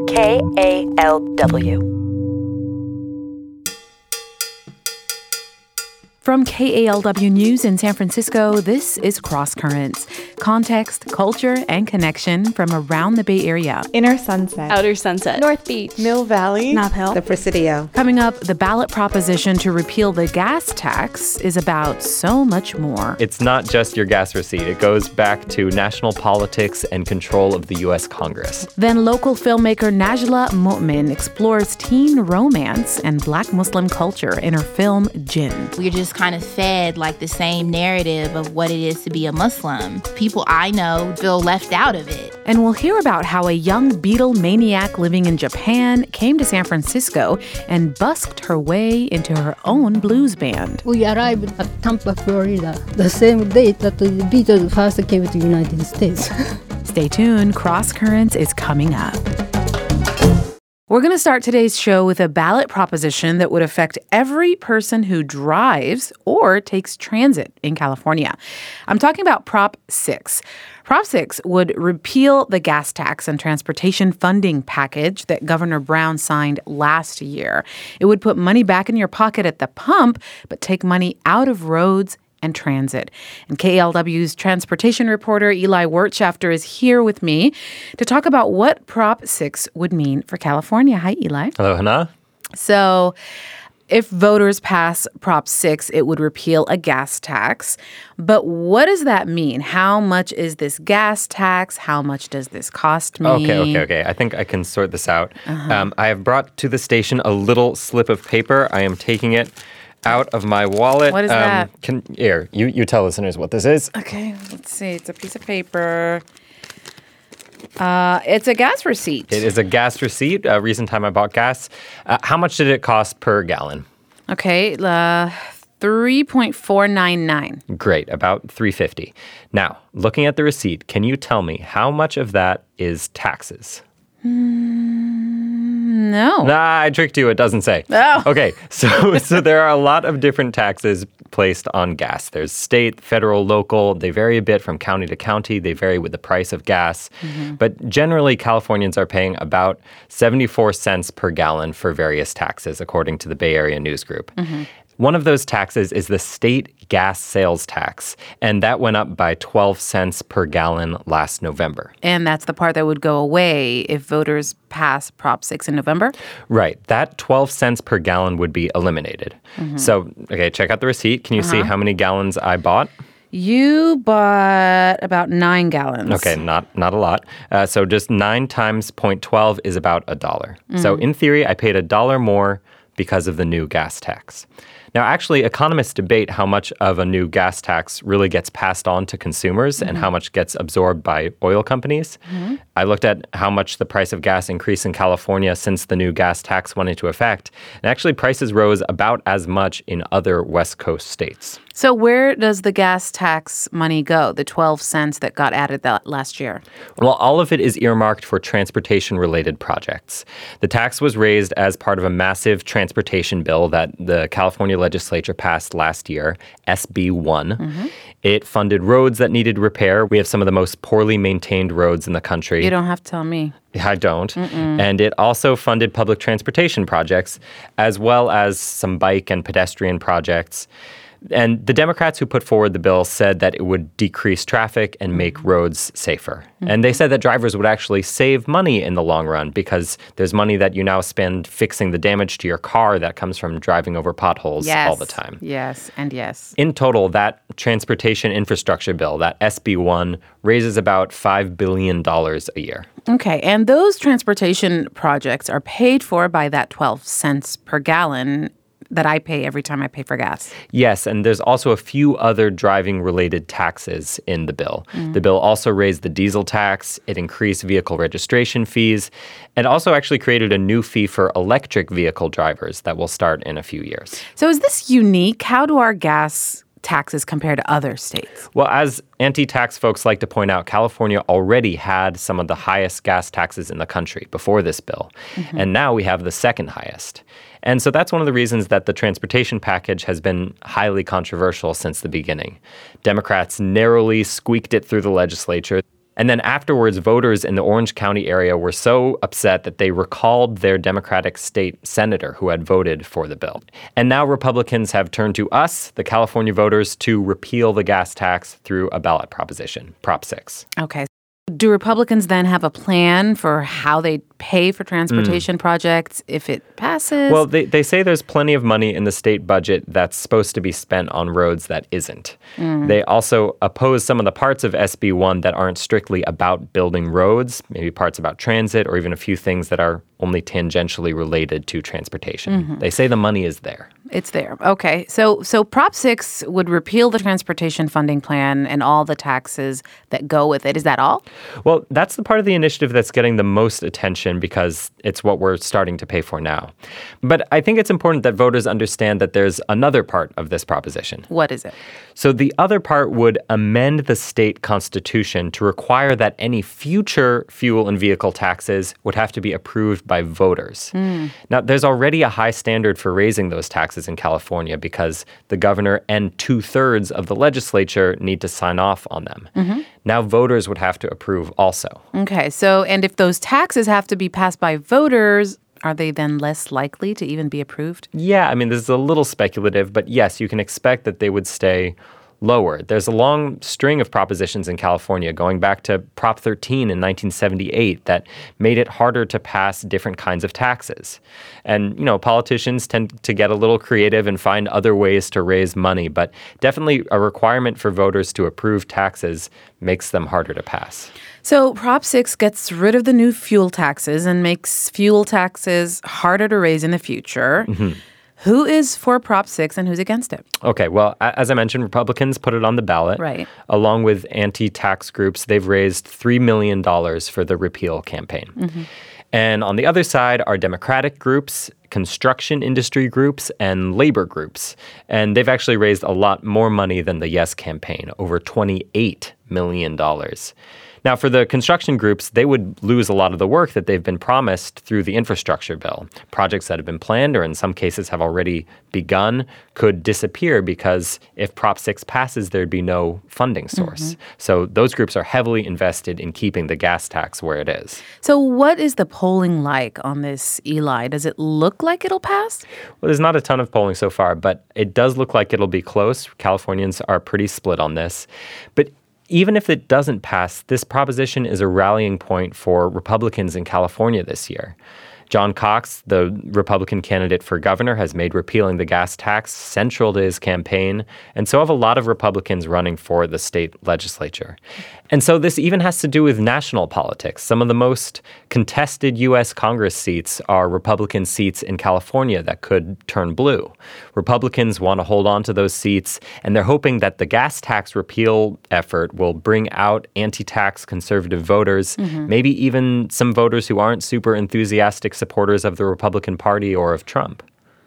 KALW. From KALW News in San Francisco, this is Cross Currents. Context, culture, and connection from around the Bay Area. Inner Sunset, Outer Sunset, North Beach, Mill Valley, Nob Hill, the Presidio. Coming up, the ballot proposition to repeal the gas tax is about so much more. It's not just your gas receipt. It goes back to national politics and control of the U.S. Congress. Then local filmmaker Najla Mu'min explores teen romance and Black Muslim culture in her film Jinn. We're just kind of fed like the same narrative of what it is to be a Muslim. People I know feel left out of it. And we'll hear about how a young Beatle maniac living in Japan came to San Francisco and busked her way into her own blues band. We arrived at Tampa, Florida, the same day that the Beatles first came to the United States. Stay tuned. Cross Currents is coming up. We're going to start today's show with a ballot proposition that would affect every person who drives or takes transit in California. I'm talking about Prop 6. Prop 6 would repeal the gas tax and transportation funding package that Governor Brown signed last year. It would put money back in your pocket at the pump, but take money out of roads and transit. And KALW's transportation reporter Eli Wirtschafter is here with me to talk about what Prop 6 would mean for California. Hi, Eli. Hello, Hannah. So if voters pass Prop 6, it would repeal a gas tax. But what does that mean? How much is this gas tax? How much does this cost me? Okay. I think I can sort this out. I have brought to the station a little slip of paper. I am taking it out of my wallet. What is that? You tell listeners what this is. Okay, let's see. It's a piece of paper. It's a gas receipt. It is a gas receipt. Recent time I bought gas. How much did it cost per gallon? Okay, 3.499. Great, about $3.50. Now, looking at the receipt, can you tell me how much of that is taxes? No. Nah, I tricked you. It doesn't say. Oh. Okay, so there are a lot of different taxes placed on gas. There's state, federal, local. They vary a bit from county to county. They vary with the price of gas. But generally, Californians are paying about 74 cents per gallon for various taxes, according to the Bay Area News Group. One of those taxes is the state gas sales tax, and that went up by 12 cents per gallon last November. And that's the part that would go away if voters pass Prop 6 in November? Right. That 12 cents per gallon would be eliminated. So, okay, check out the receipt. Can you see how many gallons I bought? You bought about 9 gallons. Okay, not a lot. So just 9 times 0.12 is about $1. So in theory, I paid $1 more because of the new gas tax. Now, actually, economists debate how much of a new gas tax really gets passed on to consumers and how much gets absorbed by oil companies. I looked at how much the price of gas increased in California since the new gas tax went into effect. And actually, prices rose about as much in other West Coast states. So where does the gas tax money go, the 12 cents that got added that last year? Well, all of it is earmarked for transportation-related projects. The tax was raised as part of a massive transportation bill that the California legislature passed last year, SB 1. It funded roads that needed repair. We have some of the most poorly maintained roads in the country. You don't have to tell me. I don't. And it also funded public transportation projects, as well as some bike and pedestrian projects. And the Democrats who put forward the bill said that it would decrease traffic and make roads safer. And they said that drivers would actually save money in the long run because there's money that you now spend fixing the damage to your car that comes from driving over potholes all the time. Yes, and yes. In total, that transportation infrastructure bill, that SB 1, raises about $5 billion a year. Okay, and those transportation projects are paid for by that 12 cents per gallon that I pay every time I pay for gas. Yes, and there's also a few other driving-related taxes in the bill. The bill also raised the diesel tax, it increased vehicle registration fees, and also actually created a new fee for electric vehicle drivers that will start in a few years. So is this unique? How do our gas taxes compare to other states? Well, as anti-tax folks like to point out, California already had some of the highest gas taxes in the country before this bill, and now we have the second highest. And so that's one of the reasons that the transportation package has been highly controversial since the beginning. Democrats narrowly squeaked it through the legislature. And then afterwards, voters in the Orange County area were so upset that they recalled their Democratic state senator who had voted for the bill. And now Republicans have turned to us, the California voters, to repeal the gas tax through a ballot proposition, Prop 6. Okay. Do Republicans then have a plan for how they pay for transportation projects if it passes? Well, they say there's plenty of money in the state budget that's supposed to be spent on roads that isn't. They also oppose some of the parts of SB 1 that aren't strictly about building roads, maybe parts about transit or even a few things that are only tangentially related to transportation. They say the money is there. It's there. Okay. So Prop 6 would repeal the transportation funding plan and all the taxes that go with it. Is that all? Well, that's the part of the initiative that's getting the most attention because it's what we're starting to pay for now. But I think it's important that voters understand that there's another part of this proposition. What is it? So the other part would amend the state constitution to require that any future fuel and vehicle taxes would have to be approved by voters. Now, there's already a high standard for raising those taxes in California because the governor and 2/3 of the legislature need to sign off on them. Now, voters would have to approve also. Okay. So, and if those taxes have to be passed by voters, are they then less likely to even be approved? Yeah, I mean, this is a little speculative, but yes, you can expect that they would stay lower. There's a long string of propositions in California going back to Prop 13 in 1978 that made it harder to pass different kinds of taxes. And, politicians tend to get a little creative and find other ways to raise money, but definitely a requirement for voters to approve taxes makes them harder to pass. So Prop 6 gets rid of the new fuel taxes and makes fuel taxes harder to raise in the future. Who is for Prop 6 and who's against it? Okay, well, as I mentioned, Republicans put it on the ballot. Right. Along with anti-tax groups, they've raised $3 million for the repeal campaign. And on the other side are Democratic groups, construction industry groups, and labor groups. And they've actually raised a lot more money than the Yes campaign, over $28 million. Now, for the construction groups, they would lose a lot of the work that they've been promised through the infrastructure bill. Projects that have been planned or in some cases have already begun could disappear because if Prop 6 passes, there'd be no funding source. So those groups are heavily invested in keeping the gas tax where it is. So what is the polling like on this, Eli? Does it look like it'll pass? Well, there's not a ton of polling so far, but it does look like it'll be close. Californians are pretty split on this. But even if it doesn't pass, this proposition is a rallying point for Republicans in California this year. John Cox, the Republican candidate for governor, has made repealing the gas tax central to his campaign, and so have a lot of Republicans running for the state legislature. And so this even has to do with national politics. Some of the most contested U.S. Congress seats are Republican seats in California that could turn blue. Republicans want to hold on to those seats, and they're hoping that the gas tax repeal effort will bring out anti-tax conservative voters, maybe even some voters who aren't super enthusiastic supporters of the Republican Party or of Trump.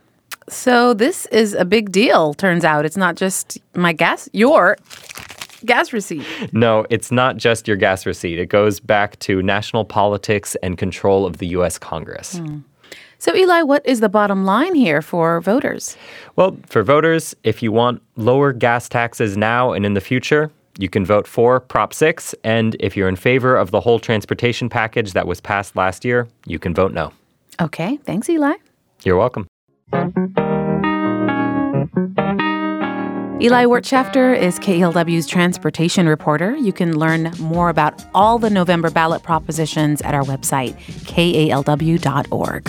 So this is a big deal, turns out. It's not just your gas receipt. No, it's not just your gas receipt. It goes back to national politics and control of the U.S. Congress. So, Eli, what is the bottom line here for voters? Well, for voters, if you want lower gas taxes now and in the future, you can vote for Prop 6. And if you're in favor of the whole transportation package that was passed last year, you can vote no. Okay. Thanks, Eli. You're welcome. Eli Wirtschafter is KELW's transportation reporter. You can learn more about all the November ballot propositions at our website, kalw.org.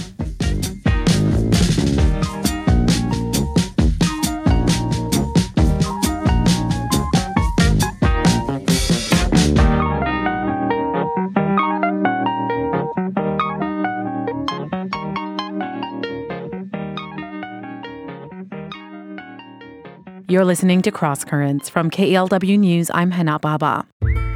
You're listening to Cross Currents from KELW News. I'm Hana Baba.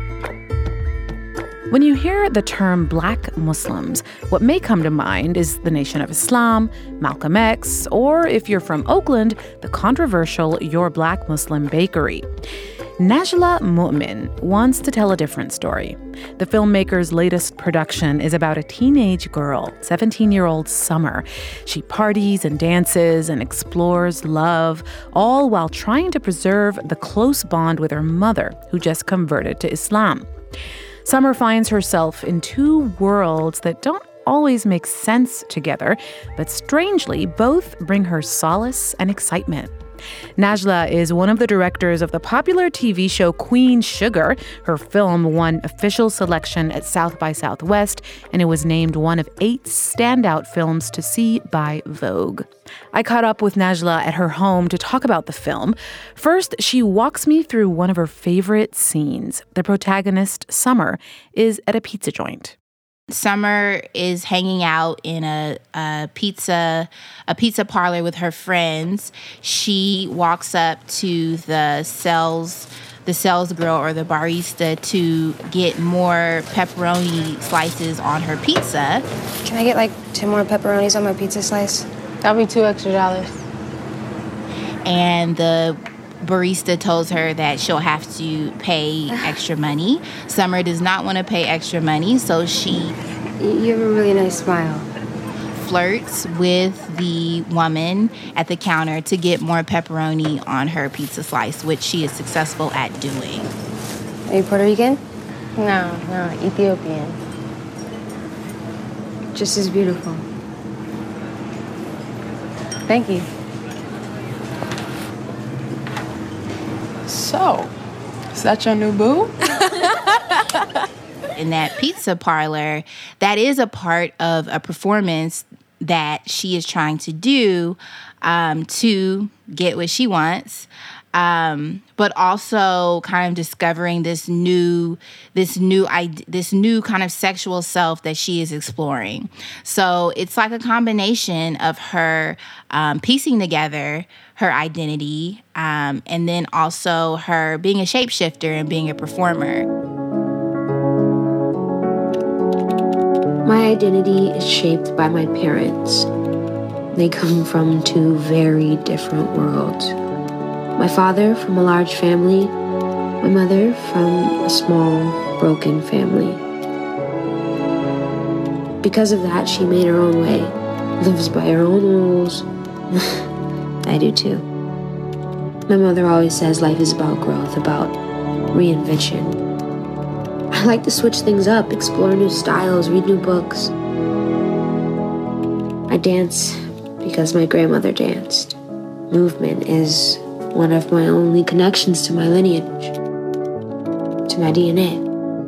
When you hear the term Black Muslims, what may come to mind is the Nation of Islam, Malcolm X, or if you're from Oakland, the controversial Your Black Muslim Bakery. Najla Mu'min wants to tell a different story. The filmmaker's latest production is about a teenage girl, 17-year-old Summer. She parties and dances and explores love, all while trying to preserve the close bond with her mother, who just converted to Islam. Summer finds herself in two worlds that don't always make sense together, but strangely, both bring her solace and excitement. Najla is one of the directors of the popular TV show Queen Sugar. Her film won official selection at South by Southwest, and it was named one of 8 standout films to see by Vogue. I caught up with Najla at her home to talk about the film. First, she walks me through one of her favorite scenes. The protagonist, Summer, is at a pizza joint. Summer is hanging out in a pizza parlor with her friends. She walks up to the sales girl or the barista to get more pepperoni slices on her pizza. Can I get 2 more pepperonis on my pizza slice? That'll be $2 extra. And the barista tells her that she'll have to pay extra money. Summer does not want to pay extra money, so she... You have a really nice smile. ...flirts with the woman at the counter to get more pepperoni on her pizza slice, which she is successful at doing. Are you Puerto Rican? No, Ethiopian. Just as beautiful. Thank you. So, is that your new boo? In that pizza parlor, that is a part of a performance that she is trying to do to get what she wants, but also kind of discovering this new kind of sexual self that she is exploring. So it's like a combination of her piecing together her identity, and then also her being a shapeshifter and being a performer. My identity is shaped by my parents. They come from 2 very different worlds. My father from a large family, my mother from a small, broken family. Because of that, she made her own way, lives by her own rules. I do too. My mother always says life is about growth, about reinvention. I like to switch things up, explore new styles, read new books. I dance because my grandmother danced. Movement is one of my only connections to my lineage, to my DNA.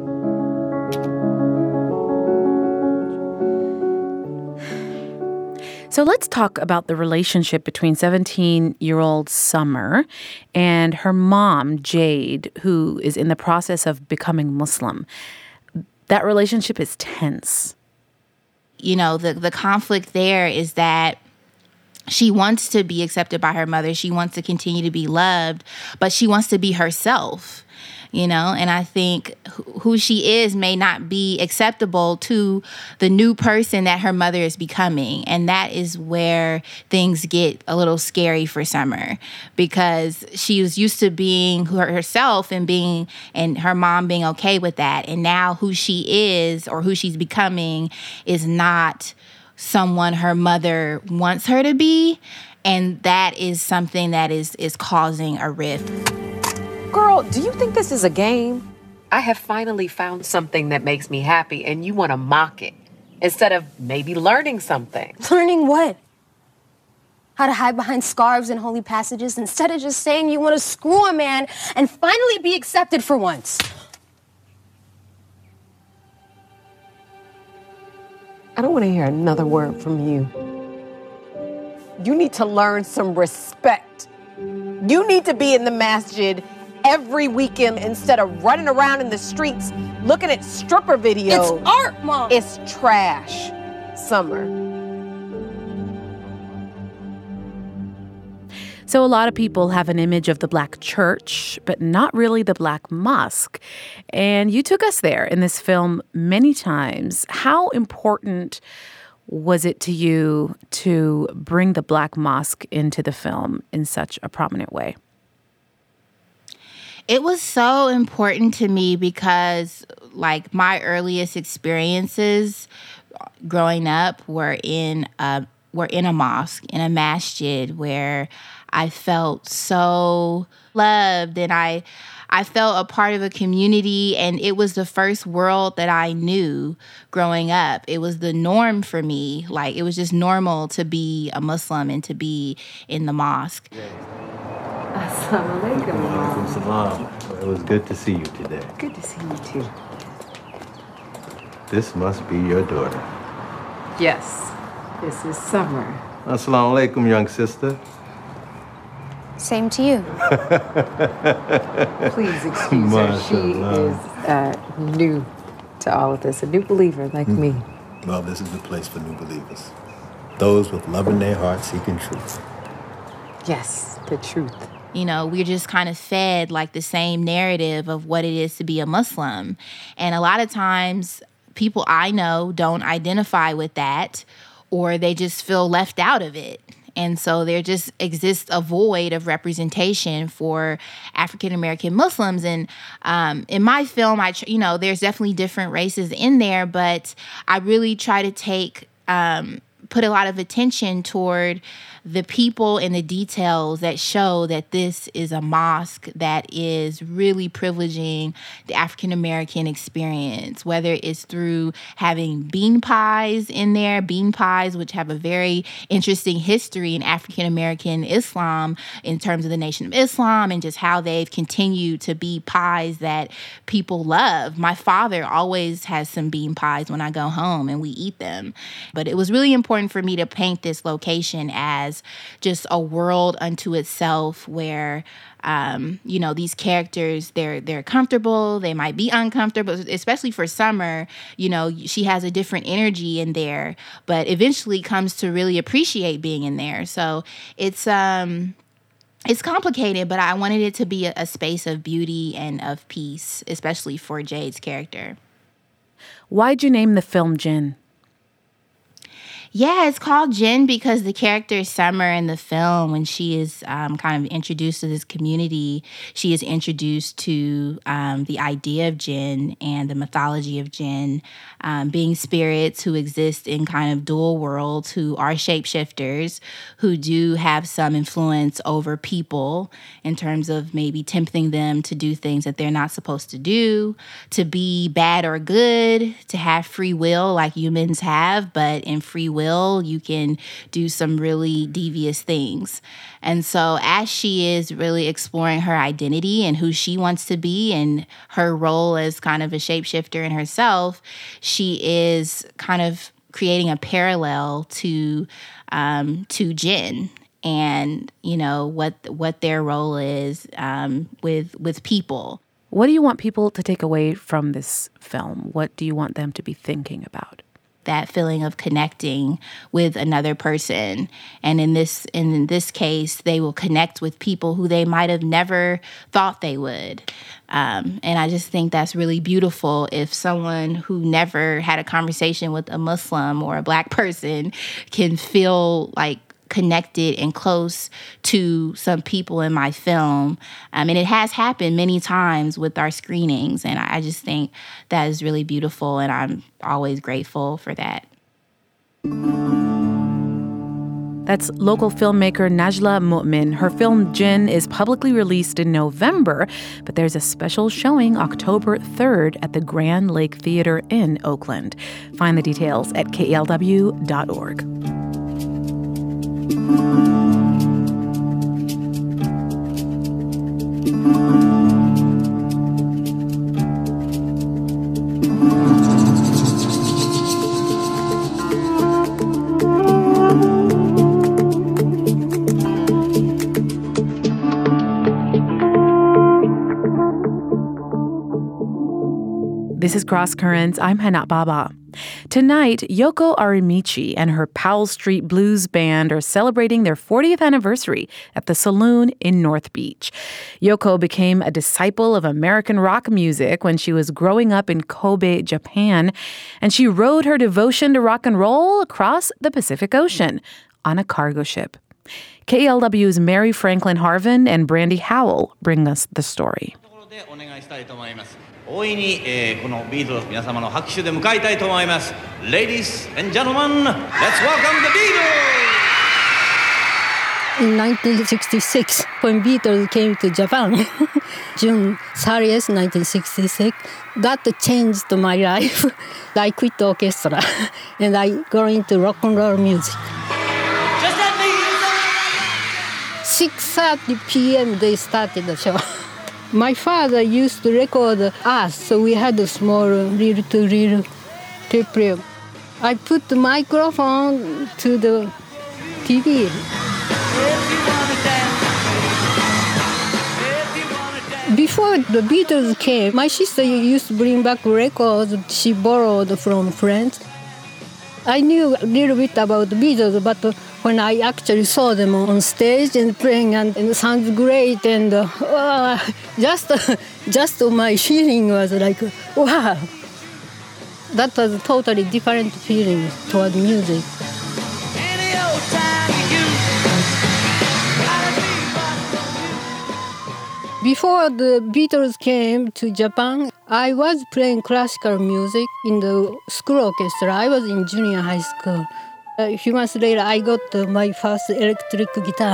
So let's talk about the relationship between 17-year-old Summer and her mom, Jade, who is in the process of becoming Muslim. That relationship is tense. You know, the conflict there is that she wants to be accepted by her mother. She wants to continue to be loved, but she wants to be herself. You know, and I think who she is may not be acceptable to the new person that her mother is becoming. And that is where things get a little scary for Summer, because she was used to being herself and her mom being okay with that. And now who she is or who she's becoming is not someone her mother wants her to be. And that is something that is causing a rift. Girl, do you think this is a game? I have finally found something that makes me happy, and you want to mock it instead of maybe learning something. Learning what? How to hide behind scarves and holy passages instead of just saying you want to screw a man and finally be accepted for once. I don't want to hear another word from you. You need to learn some respect. You need to be in the masjid every weekend instead of running around in the streets looking at stripper videos. It's art, Mom. It's trash, Summer. So a lot of people have an image of the Black church, but not really the Black mosque. And you took us there in this film many times. How important was it to you to bring the Black mosque into the film in such a prominent way? It was so important to me because, my earliest experiences growing up were in a were in a mosque, in a masjid, where I felt so loved and I felt a part of a community, and it was the first world that I knew growing up. It was the norm for me. Like, it was just normal to be a Muslim and to be in the mosque. Assalamu alaikum. Walaikum salam. It was good to see you today. Good to see you too. This must be your daughter. Yes, this is Summer. Assalamu alaikum, young sister. Same to you. Please excuse her. She is new to all of this, a new believer like me. Well, this is the place for new believers. Those with love in their hearts seeking truth. Yes, the truth. You know, we're just kind of fed like the same narrative of what it is to be a Muslim. And a lot of times people I know don't identify with that, or they just feel left out of it. And so there just exists a void of representation for African-American Muslims. And in my film, there's definitely different races in there, but I really try to put a lot of attention toward the people and the details that show that this is a mosque that is really privileging the African-American experience, whether it's through having bean pies in there, bean pies, which have a very interesting history in African-American Islam in terms of the Nation of Islam and just how they've continued to be pies that people love. My father always has some bean pies when I go home and we eat them. But it was really important for me to paint this location as just a world unto itself where, these characters, they're comfortable, they might be uncomfortable, especially for Summer. She has a different energy in there, but eventually comes to really appreciate being in there. So it's complicated, but I wanted it to be a space of beauty and of peace, especially for Jade's character. Why'd you name the film Jinn? Yeah, it's called Jinn because the character Summer in the film, when she is kind of introduced to this community, she is introduced to the idea of Jinn and the mythology of Jinn, being spirits who exist in kind of dual worlds, who are shapeshifters, who do have some influence over people in terms of maybe tempting them to do things that they're not supposed to do, to be bad or good, to have free will like humans have, but in free will, you can do some really devious things. And so as she is really exploring her identity and who she wants to be and her role as kind of a shapeshifter in herself, she is kind of creating a parallel to Jinn and, what their role is with people. What do you want people to take away from this film? What do you want them to be thinking about? That feeling of connecting with another person. And in this case, they will connect with people who they might have never thought they would. And I just think that's really beautiful if someone who never had a conversation with a Muslim or a Black person can feel like connected and close to some people in my film. And it has happened many times with our screenings. And I just think that is really beautiful. And I'm always grateful for that. That's local filmmaker Najla Mu'min. Her film Jinn is publicly released in November, but there's a special showing October 3rd at the Grand Lake Theater in Oakland. Find the details at KALW.org. This is Cross Currents. I'm Hana Baba. Tonight, Yoko Arimichi and her Powell Street Blues Band are celebrating their 40th anniversary at the Saloon in North Beach. Yoko became a disciple of American rock music when she was growing up in Kobe, Japan, and she rode her devotion to rock and roll across the Pacific Ocean on a cargo ship. KLW's Mary Franklin Harvin and Brandy Howell bring us the story. 大いに、このビートルズ皆様の拍手で迎えたいと思います。Ladies and gentlemen, let's welcome the Beatles! In 1966, when Beatles came to Japan, June 30th, 1966, that changed my life. I quit orchestra and I got into rock and roll music. 6:30 p.m. they started the show. My father used to record us, so we had a small reel-to-reel tape reel. I put the microphone to the TV. Before the Beatles came, my sister used to bring back records she borrowed from friends. I knew a little bit about the Beatles, but when I actually saw them on stage and playing, and it sounds great, and just my feeling was like, wow. That was a totally different feeling toward music. Before the Beatles came to Japan, I was playing classical music in the school orchestra. I was in junior high school. A few months later, I got my first electric guitar.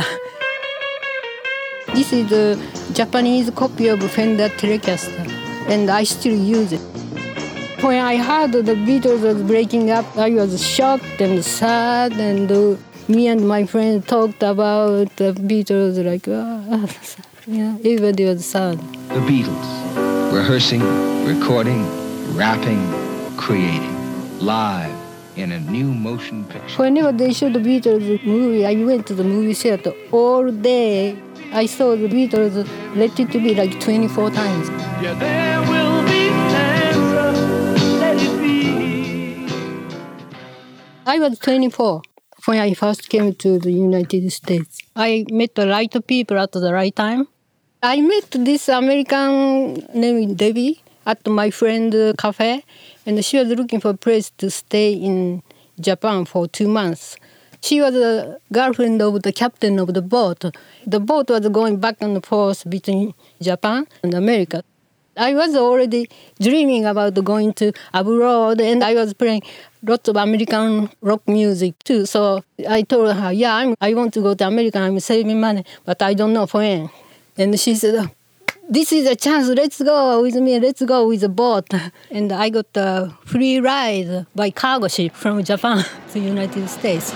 This is a Japanese copy of Fender Telecaster, and I still use it. When I heard the Beatles was breaking up, I was shocked and sad, and me and my friend talked about the Beatles like, everybody was sad. The Beatles, rehearsing, recording, rapping, creating, live in a new motion picture. Whenever they showed the Beatles movie, I went to the movie theater all day. I saw the Beatles Let It Be like 24 times. Yeah, there will be answer, let it be. I was 24 when I first came to the United States. I met the right people at the right time. I met this American named Debbie at my friend's cafe, and she was looking for a place to stay in Japan for 2 months. She was a girlfriend of the captain of the boat. The boat was going back and forth between Japan and America. I was already dreaming about going to abroad, and I was playing lots of American rock music too. So I told her, I want to go to America. I'm saving money, but I don't know when. And she said, this is a chance, let's go with me, let's go with the boat. And I got a free ride by cargo ship from Japan to the United States.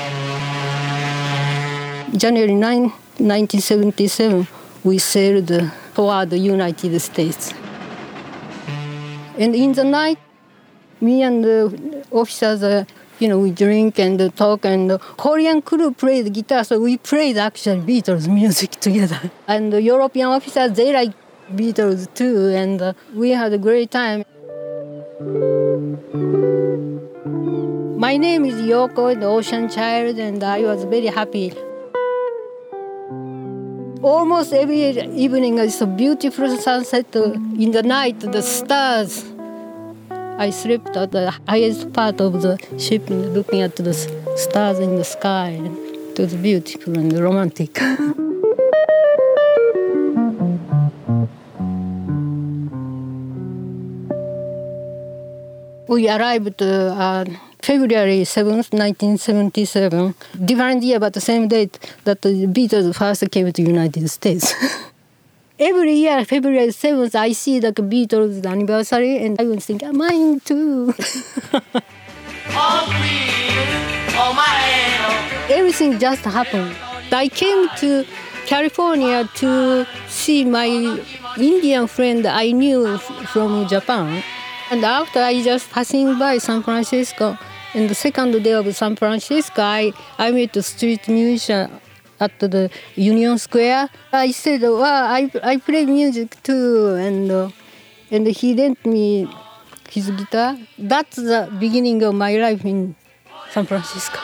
January 9, 1977, we sailed toward the United States. And in the night, me and the officers, we drink and talk, and the Korean crew played guitar, so we played actually Beatles music together. And the European officers, they like Beatles too, and we had a great time. My name is Yoko, the Ocean Child, and I was very happy. Almost every evening, it's a beautiful sunset. In the night, the stars. I slept at the highest part of the ship, looking at the stars in the sky. It was beautiful and romantic. We arrived February 7th, 1977. Different year, but the same date that the Beatles first came to the United States. Every year, February 7th, I see the Beatles anniversary, and I was thinking, mine too. Everything just happened. I came to California to see my Indian friend I knew from Japan. And after I just passing by San Francisco, and the second day of San Francisco, I met a street musician at the Union Square. I said, I play music too, and he lent me his guitar. That's the beginning of my life in San Francisco.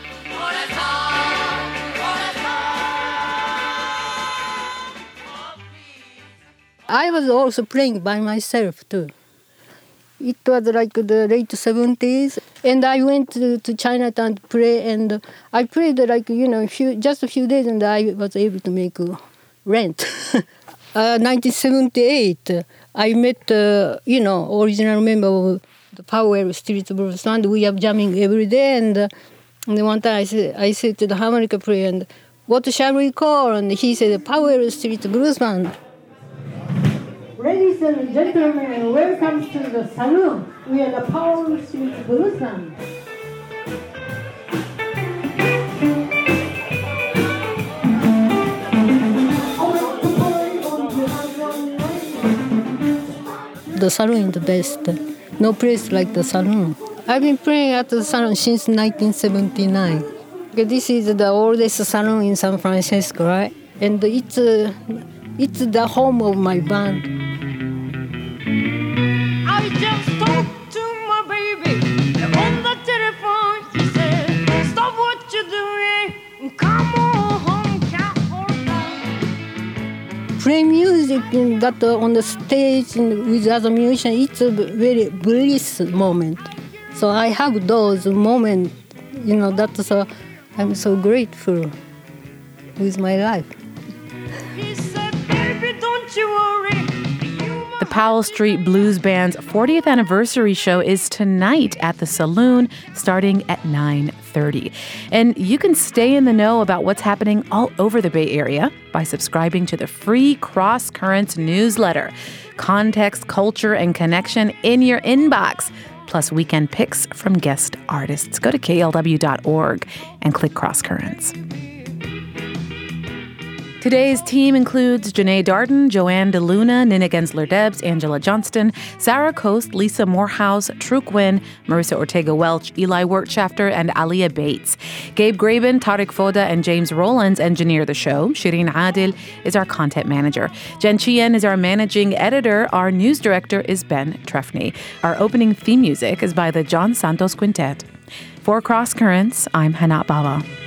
I was also playing by myself too. It was like the late 70s, and I went to Chinatown to play, and I played like, just a few days, and I was able to make rent. 1978, I met original member of the Powell Street Blues Band. We are jamming every day, and one time I said to the harmonica player, and what shall we call? And he said, Powell Street Blues Band. Ladies and gentlemen, welcome to the saloon. We are the Powell Street Blues Band. The saloon is the best. No place like the saloon. I've been playing at the saloon since 1979. This is the oldest saloon in San Francisco, right? And it's the home of my band. I just talked to my baby on the telephone. She said, stop what you're doing, come on home, can't hold on. Play music that on the stage with other musicians, it's a very bliss moment. So I have those moments, that's I'm so grateful with my life. He said, baby, don't you worry. The Powell Street Blues Band's 40th anniversary show is tonight at the Saloon, starting at 9:30. And you can stay in the know about what's happening all over the Bay Area by subscribing to the free Cross Currents newsletter. Context, culture, and connection in your inbox, plus weekend picks from guest artists. Go to klw.org and click Cross Currents. Today's team includes Janae Darden, Joanne DeLuna, Nina Gensler-Debs, Angela Johnston, Sarah Coast, Lisa Morehouse, True Quinn, Marissa Ortega-Welch, Eli Wertschafter, and Aliyah Bates. Gabe Graben, Tarek Foda, and James Rollins engineer the show. Shireen Adil is our content manager. Jen Chien is our managing editor. Our news director is Ben Trefny. Our opening theme music is by the John Santos Quintet. For Cross Currents, I'm Hanat Baba.